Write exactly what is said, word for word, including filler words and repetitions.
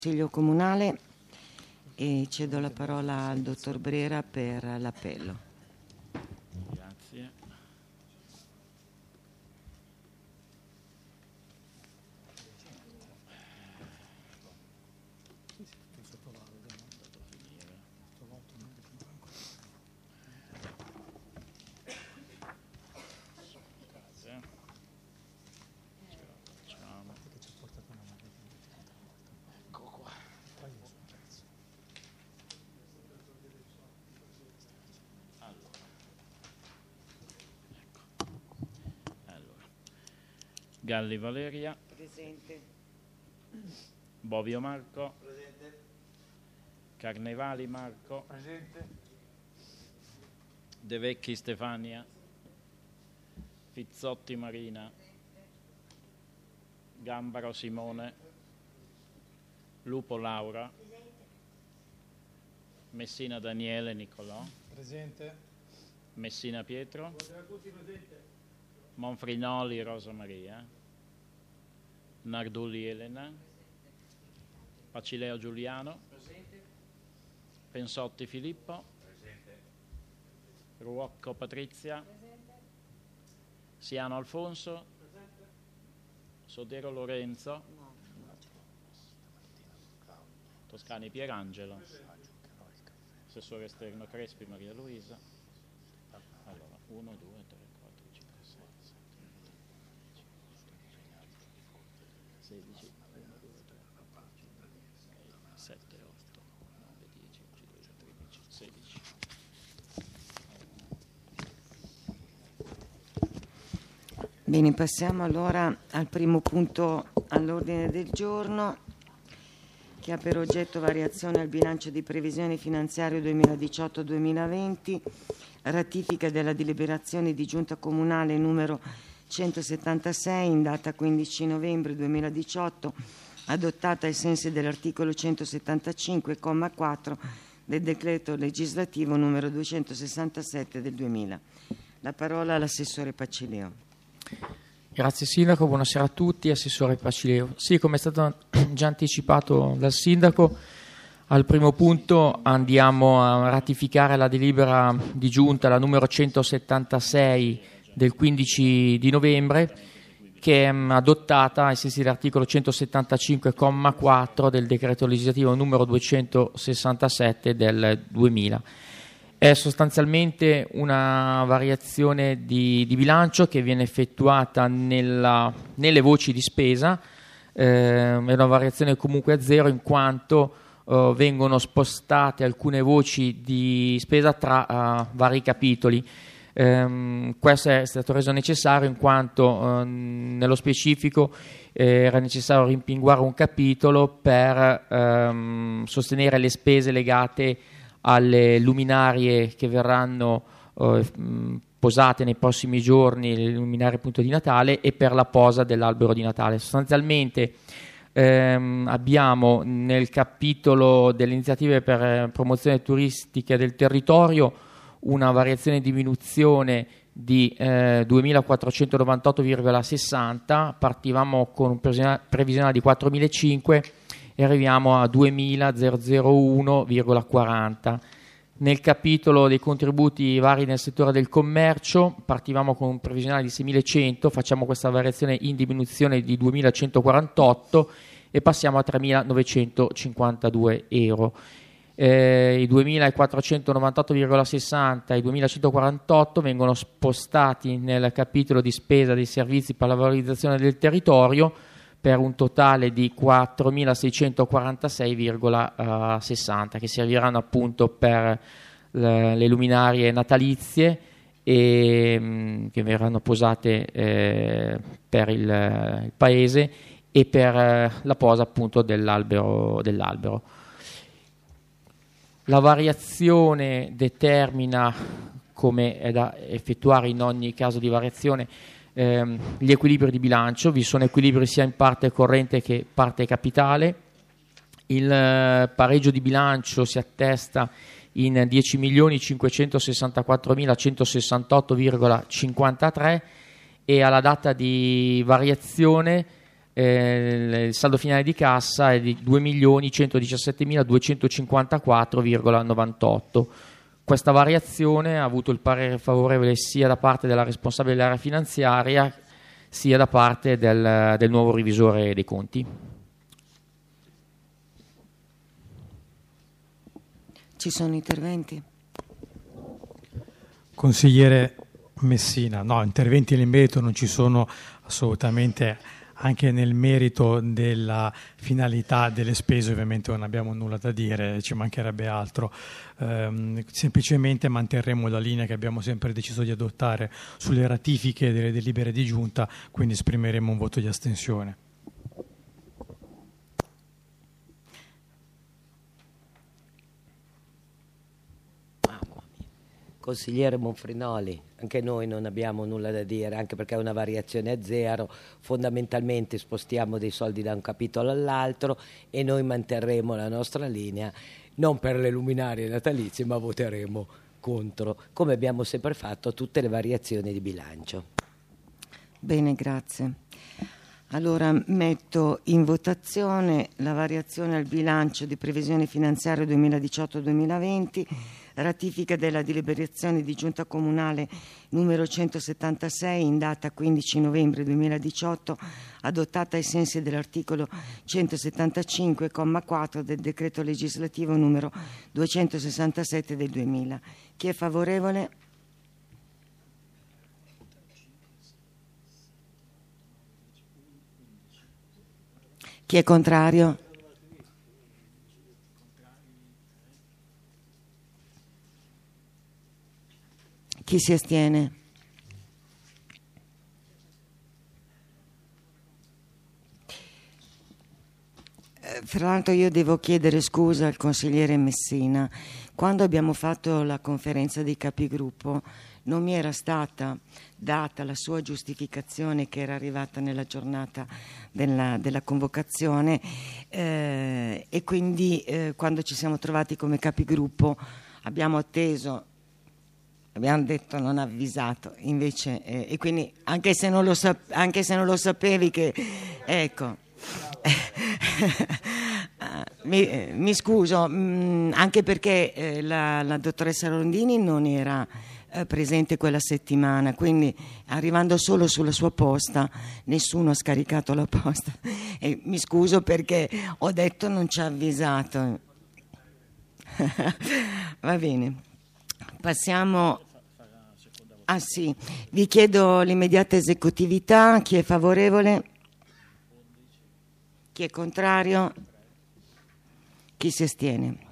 Consiglio Comunale e cedo la parola al dottor Brera per l'appello. Grazie. Galli Valeria. Presente. Bovio Marco. Presente. Carnevali Marco. Presente. De Vecchi Stefania. Fizzotti Marina. Gambaro Simone. Lupo Laura. Presente. Messina Daniele Nicolò. Presente. Messina Pietro. Buonasera a tutti, presente. Monfrinoli Rosa Maria. Nardulli Elena. Pacileo Giuliano. Presente. Pensotti Filippo. Presente. Ruocco Patrizia. Presente. Siano Alfonso. Presente. Sodero Lorenzo. Toscani Pierangelo. Assessore esterno Crespi Maria Luisa. Allora, uno, due, tre, quattro, cinque, sei, sette, sedici, uno, due, tre, quattro, cinque, sei, sette, otto, nove, dieci, undici, dodici, tredici, sedici. Bene, passiamo allora al primo punto all'ordine del giorno, che ha per oggetto variazione al bilancio di previsione finanziario duemiladiciotto duemilaventi, ratifica della deliberazione di Giunta Comunale numero centosettantasei in data quindici novembre duemiladiciotto, adottata ai sensi dell'articolo centosettantacinque comma quattro del decreto legislativo numero duecentosessantasette del duemila. La parola all'assessore Pacileo. Grazie Sindaco, buonasera a tutti. Assessore Pacileo. Sì, come è stato già anticipato dal Sindaco, al primo punto andiamo a ratificare la delibera di Giunta, la numero centosettantasei del quindici di novembre, che è adottata ai sensi dell'articolo centosettantacinque comma quattro del decreto legislativo numero duecentosessantasette del duemila. È sostanzialmente una variazione di, di bilancio che viene effettuata nella, nelle voci di spesa, eh, è una variazione comunque a zero in quanto eh, vengono spostate alcune voci di spesa tra uh, vari capitoli. Um, questo è stato reso necessario in quanto um, nello specifico eh, era necessario rimpinguare un capitolo per um, sostenere le spese legate alle luminarie che verranno uh, posate nei prossimi giorni, le luminarie appunto di Natale, e per la posa dell'albero di Natale. Sostanzialmente ehm, abbiamo nel capitolo delle iniziative per eh, promozione turistica del territorio una variazione e diminuzione di eh, duemilaquattrocentonovantotto virgola sessanta, partivamo con un previsionale di quattromilacinquecento e arriviamo a duemilauno virgola quaranta. Nel capitolo dei contributi vari nel settore del commercio partivamo con un previsionale di seimilacento, facciamo questa variazione in diminuzione di duemilacentoquarantotto e passiamo a tremilanovecentocinquantadue euro. Eh, I duemilaquattrocentonovantotto virgola sessanta e i duemilacentoquarantotto vengono spostati nel capitolo di spesa dei servizi per la valorizzazione del territorio per un totale di quattromilaseicentoquarantasei virgola sessanta, che serviranno appunto per le, le luminarie natalizie e mh, che verranno posate eh, per il, il paese e per eh, la posa appunto dell'albero, dell'albero. La variazione determina, come è da effettuare in ogni caso di variazione, ehm, gli equilibri di bilancio. Vi sono equilibri sia in parte corrente che parte capitale. Il eh, pareggio di bilancio si attesta in dieci milioni cinquecentosessantaquattromilacentosessantotto virgola cinquantatré e alla data di variazione eh, il saldo finale di cassa è di due milioni centodiciassettemiladuecentocinquantaquattro virgola novantotto. Questa variazione ha avuto il parere favorevole sia da parte della responsabile dell'area finanziaria sia da parte del, del nuovo revisore dei conti. Ci sono interventi? Consigliere Messina, no, interventi nel merito non ci sono assolutamente, anche nel merito della finalità delle spese ovviamente non abbiamo nulla da dire, ci mancherebbe altro, ehm, semplicemente manterremo la linea che abbiamo sempre deciso di adottare sulle ratifiche delle delibere di giunta, quindi esprimeremo un voto di astensione. Consigliere Monfrinoli, anche noi non abbiamo nulla da dire, anche perché è una variazione a zero, fondamentalmente spostiamo dei soldi da un capitolo all'altro e noi manterremo la nostra linea, non per le luminarie natalizie, ma voteremo contro, come abbiamo sempre fatto a tutte le variazioni di bilancio. Bene, grazie. Allora metto in votazione la variazione al bilancio di previsione finanziaria duemiladiciotto duemilaventi, ratifica della deliberazione di giunta comunale numero centosettantasei in data quindici novembre duemiladiciotto, adottata ai sensi dell'articolo centosettantacinque comma quattro del decreto legislativo numero duecentosessantasette del duemila. Chi è favorevole? Chi è contrario? Chi si astiene? Eh, fra l'altro io devo chiedere scusa al consigliere Messina. Quando abbiamo fatto la conferenza dei capigruppo non mi era stata data la sua giustificazione che era arrivata nella giornata della, della convocazione eh, e quindi eh, quando ci siamo trovati come capigruppo abbiamo atteso, abbiamo detto non avvisato, invece eh, e quindi anche se non lo, sap- anche se non lo sapevi che ecco mi, eh, mi scuso mh, anche perché eh, la, la dottoressa Rondini non era eh, presente quella settimana, quindi arrivando solo sulla sua posta nessuno ha scaricato la posta e mi scuso perché ho detto non ci ha avvisato. Va bene, passiamo. Ah sì, vi chiedo l'immediata esecutività. Chi è favorevole? Chi è contrario? Chi si astiene?